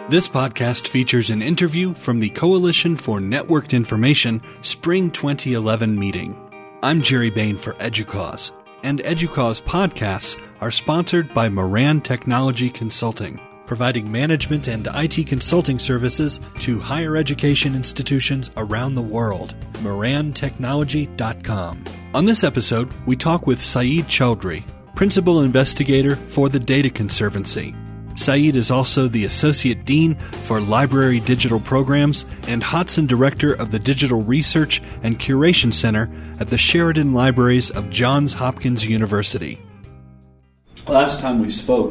This podcast features an interview from the Coalition for Networked Information Spring 2011 meeting. I'm Jerry Bain for EDUCAUSE, and EDUCAUSE podcasts are sponsored by Moran Technology Consulting, providing management and IT consulting services to higher education institutions around the world. MoranTechnology.com. On this episode, we talk with Saeed Chaudhry, Principal Investigator for the Data Conservancy. Saeed is also the Associate Dean for Library Digital Programs and Hodson Director of the Digital Research and Curation Center at the Sheridan Libraries of Johns Hopkins University. Last time we spoke,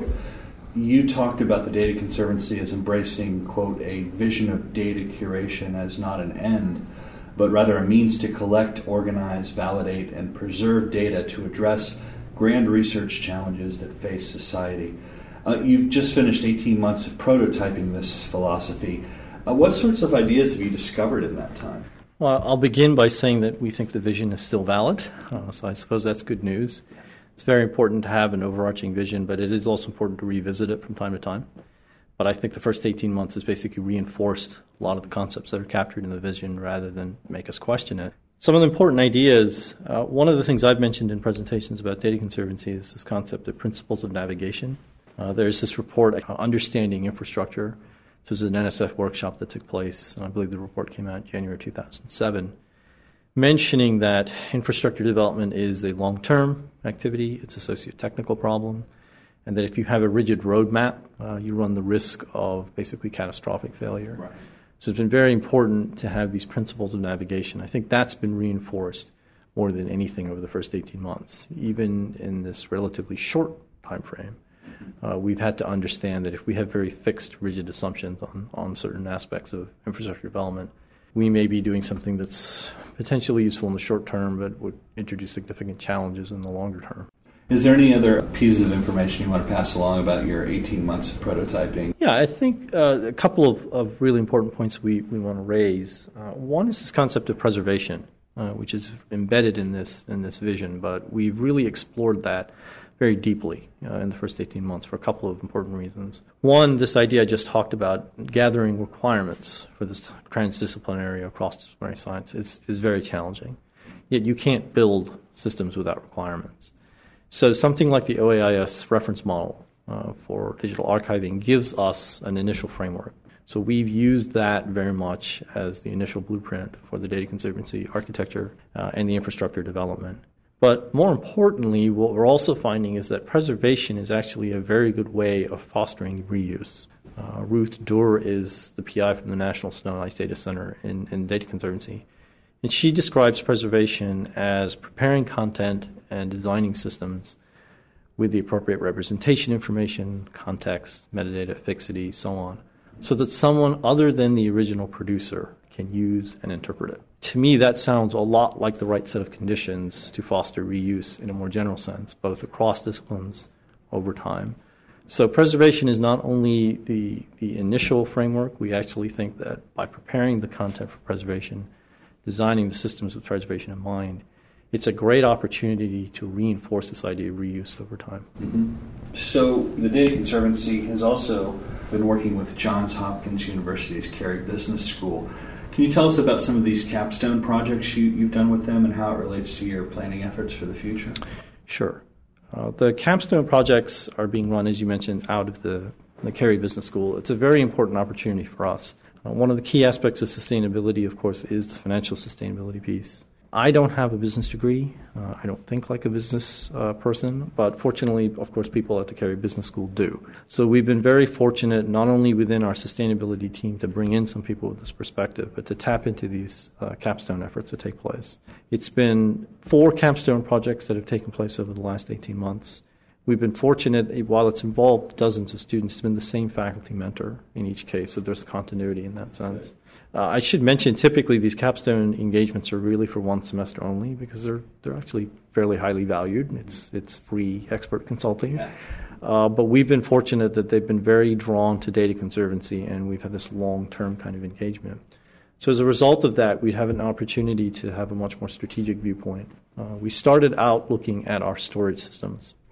you talked about the Data Conservancy as embracing, quote, a vision of data curation as not an end, but rather a means to collect, organize, validate, and preserve data to address grand research challenges that face society. You've just finished 18 months of prototyping this philosophy. What sorts of ideas have you discovered in that time? Well, I'll begin by saying that we think the vision is still valid, so I suppose that's good news. It's very important to have an overarching vision, but it is also important to revisit it from time to time. But I think the first 18 months has basically reinforced a lot of the concepts that are captured in the vision rather than make us question it. Some of the important ideas, one of the things I've mentioned in presentations about Data Conservancy is this concept of principles of navigation. There's this report, Understanding Infrastructure. This was an NSF workshop that took place, and I believe the report came out in January 2007, mentioning that infrastructure development is a long-term activity, it's a socio-technical problem, and that if you have a rigid roadmap, you run the risk of basically catastrophic failure. Right. So it's been very important to have these principles of navigation. I think that's been reinforced more than anything over the first 18 months, even in this relatively short time frame. We've had to understand that if we have very fixed, rigid assumptions on certain aspects of infrastructure development, we may be doing something that's potentially useful in the short term, but would introduce significant challenges in the longer term. Is there any other pieces of information you want to pass along about your 18 months of prototyping? Yeah, I think a couple of really important points we want to raise. One is this concept of preservation, which is embedded in this vision, but we've really explored that very deeply in the first 18 months for a couple of important reasons. One, this idea I just talked about, gathering requirements for this transdisciplinary or cross-disciplinary science is very challenging. Yet you can't build systems without requirements. So something like the OAIS reference model for digital archiving gives us an initial framework. So we've used that very much as the initial blueprint for the Data Conservancy architecture and the infrastructure development. But more importantly, what we're also finding is that preservation is actually a very good way of fostering reuse. Ruth Durr is the PI from the National Snow and Ice Data Center in Data Conservancy. And she describes preservation as preparing content and designing systems with the appropriate representation information, context, metadata, fixity, so on, so that someone other than the original producer can use and interpret it. To me, that sounds a lot like the right set of conditions to foster reuse in a more general sense, both across disciplines over time. So preservation is not only the initial framework. We actually think that by preparing the content for preservation, designing the systems with preservation in mind, it's a great opportunity to reinforce this idea of reuse over time. Mm-hmm. So the Data Conservancy has also been working with Johns Hopkins University's Carey Business School. Can you tell us about some of these capstone projects you've done with them and how it relates to your planning efforts for the future? Sure. The capstone projects are being run, as you mentioned, out of the Carey Business School. It's a very important opportunity for us. One of the key aspects of sustainability, of course, is the financial sustainability piece. I don't have a business degree. I don't think like a business person, but fortunately, of course, people at the Carey Business School do. So we've been very fortunate, not only within our sustainability team, to bring in some people with this perspective, but to tap into these capstone efforts that take place. It's been 4 capstone projects that have taken place over the last 18 months. We've been fortunate, while it's involved dozens of students, it's been the same faculty mentor in each case, so there's continuity in that sense. I should mention, typically these capstone engagements are really for one semester only because they're actually fairly highly valued. It's free expert consulting. Yeah. But we've been fortunate that they've been very drawn to Data Conservancy, and we've had this long-term kind of engagement. So as a result of that, we have an opportunity to have a much more strategic viewpoint. We started out looking at our storage systems.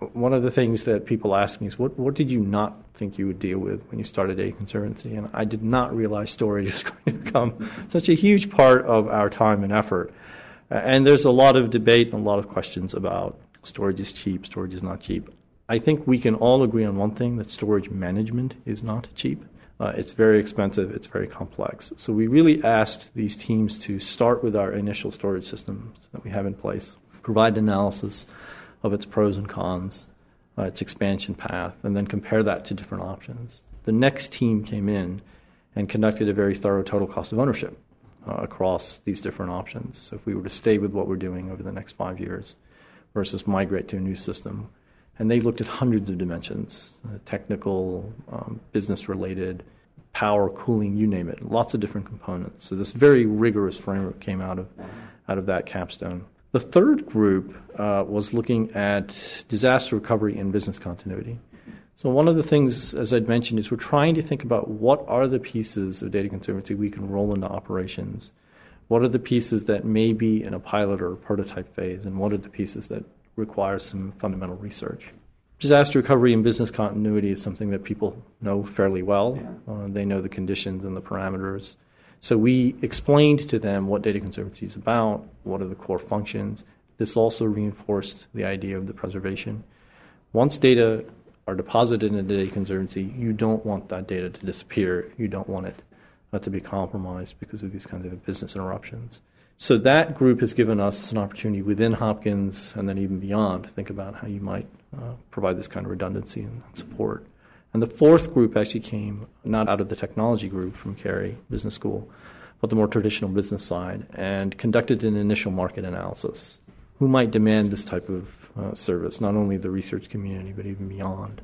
one of the things that people ask me is, what did you not think you would deal with when you started Data Conservancy? And I did not realize storage is going to become such a huge part of our time and effort. And there's a lot of debate and a lot of questions about storage is cheap, storage is not cheap. I think we can all agree on one thing, that storage management is not cheap. It's very expensive, it's very complex. So we really asked these teams to start with our initial storage systems that we have in place, provide analysis of its pros and cons, its expansion path, and then compare that to different options. The next team came in and conducted a very thorough total cost of ownership across these different options. So if we were to stay with what we're doing over the next 5 years versus migrate to a new system, and they looked at hundreds of dimensions, technical, business-related, power, cooling, you name it, lots of different components. So this very rigorous framework came out of that capstone. The third group was looking at disaster recovery and business continuity. So one of the things, as I'd mentioned, is we're trying to think about what are the pieces of Data Conservancy we can roll into operations. What are the pieces that may be in a pilot or a prototype phase, and what are the pieces that require some fundamental research? Disaster recovery and business continuity is something that people know fairly well. They know the conditions and the parameters. So we explained to them what Data Conservancy is about, what are the core functions. This also reinforced the idea of the preservation. Once data are deposited in Data Conservancy, you don't want that data to disappear. You don't want it to be compromised because of these kinds of business interruptions. So that group has given us an opportunity within Hopkins and then even beyond to think about how you might provide this kind of redundancy and support. And the fourth group actually came not out of the technology group from Carey Business School, but the more traditional business side, and conducted an initial market analysis. Who might demand this type of service, not only the research community, but even beyond?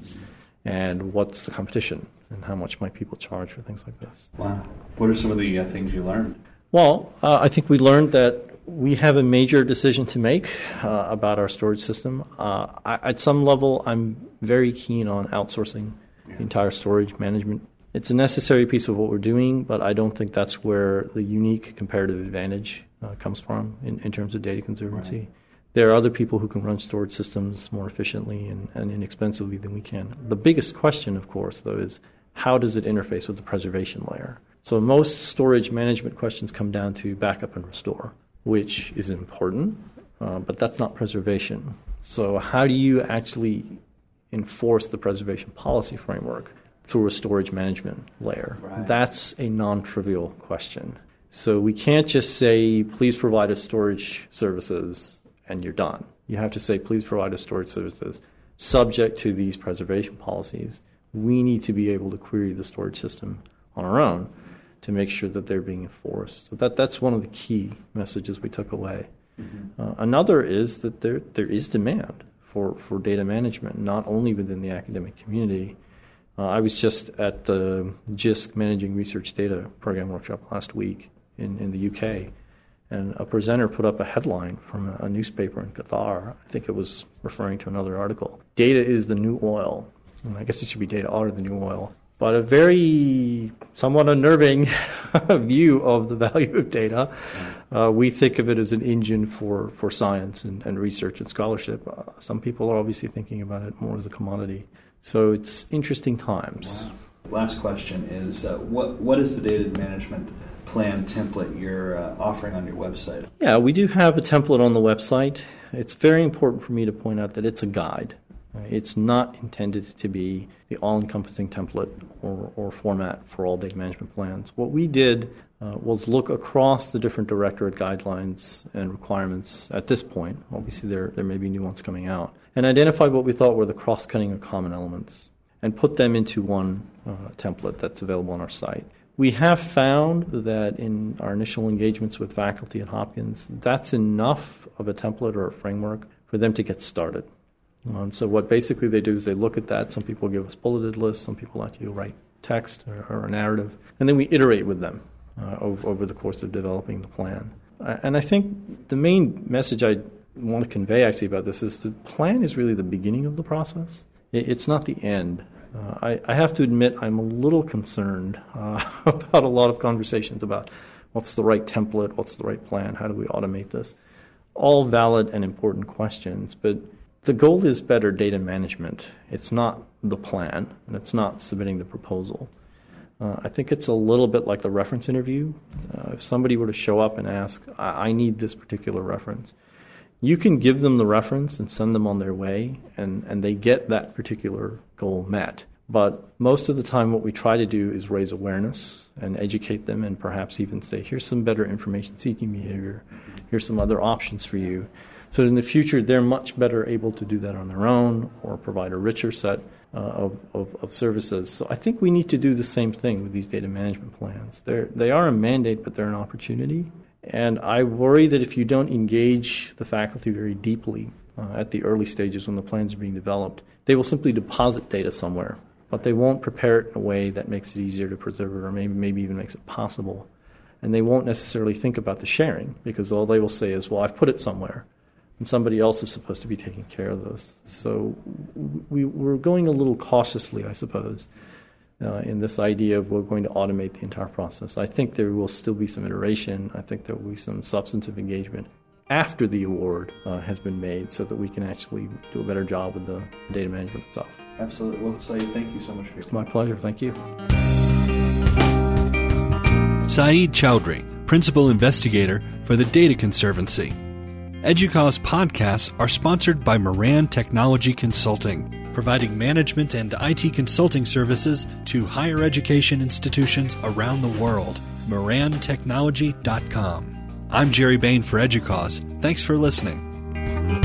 And what's the competition? And how much might people charge for things like this? Wow. What are some of the things you learned? Well, I think we learned that we have a major decision to make about our storage system. At some level, I'm very keen on outsourcing the entire storage management. It's a necessary piece of what we're doing, but I don't think that's where the unique comparative advantage comes from in terms of Data Conservancy. Right. There are other people who can run storage systems more efficiently and inexpensively than we can. The biggest question, of course, though, is how does it interface with the preservation layer? So most storage management questions come down to backup and restore, which is important, but that's not preservation. So how do you actually enforce the preservation policy framework through a storage management layer? Right. That's a non-trivial question. So we can't just say, please provide us storage services, and you're done. You have to say, please provide us storage services subject to these preservation policies. We need to be able to query the storage system on our own to make sure that they're being enforced. So that's one of the key messages we took away. Mm-hmm. Another is that there is demand for data management, not only within the academic community. I was just at the JISC Managing Research Data Program workshop last week in the UK, and a presenter put up a headline from a newspaper in Qatar. I think it was referring to another article. Data is the new oil. And I guess it should be data are the new oil. But a very somewhat unnerving view of the value of data. We think of it as an engine for science and research and scholarship. Some people are obviously thinking about it more as a commodity. So it's interesting times. Wow. Last question is, what is the data management plan template you're offering on your website? Yeah, we do have a template on the website. It's very important for me to point out that it's a guide. It's not intended to be the all-encompassing template or format for all data management plans. What we did was look across the different directorate guidelines and requirements at this point. Obviously, there may be new ones coming out. And identify what we thought were the cross-cutting or common elements and put them into one template that's available on our site. We have found that in our initial engagements with faculty at Hopkins, that's enough of a template or a framework for them to get started. And so what basically they do is they look at that. Some people give us bulleted lists. Some people like to write text or a narrative. And then we iterate with them over the course of developing the plan. And I think the main message I want to convey actually about this is the plan is really the beginning of the process. It's not the end. I have to admit I'm a little concerned about a lot of conversations about what's the right template, what's the right plan, how do we automate this. All valid and important questions, but The goal is better data management. It's not the plan, and it's not submitting the proposal. I think it's a little bit like the reference interview. If somebody were to show up and ask, I need this particular reference, you can give them the reference and send them on their way, and they get that particular goal met. But most of the time what we try to do is raise awareness and educate them and perhaps even say, here's some better information-seeking behavior, here's some other options for you. So in the future, they're much better able to do that on their own or provide a richer set of services. So I think we need to do the same thing with these data management plans. They are a mandate, but they're an opportunity. And I worry that if you don't engage the faculty very deeply at the early stages when the plans are being developed, they will simply deposit data somewhere, but they won't prepare it in a way that makes it easier to preserve it or maybe even makes it possible. And they won't necessarily think about the sharing because all they will say is, well, I've put it somewhere. And somebody else is supposed to be taking care of this. So we're going a little cautiously, I suppose, in this idea of we're going to automate the entire process. I think there will still be some iteration. I think there will be some substantive engagement after the award has been made so that we can actually do a better job with the data management itself. Absolutely. Well, Saeed, thank you so much for your time. My pleasure. Thank you. Saeed Chowdhury, Principal Investigator for the Data Conservancy. EDUCAUSE podcasts are sponsored by Moran Technology Consulting, providing management and IT consulting services to higher education institutions around the world. MoranTechnology.com. I'm Jerry Bain for EDUCAUSE. Thanks for listening.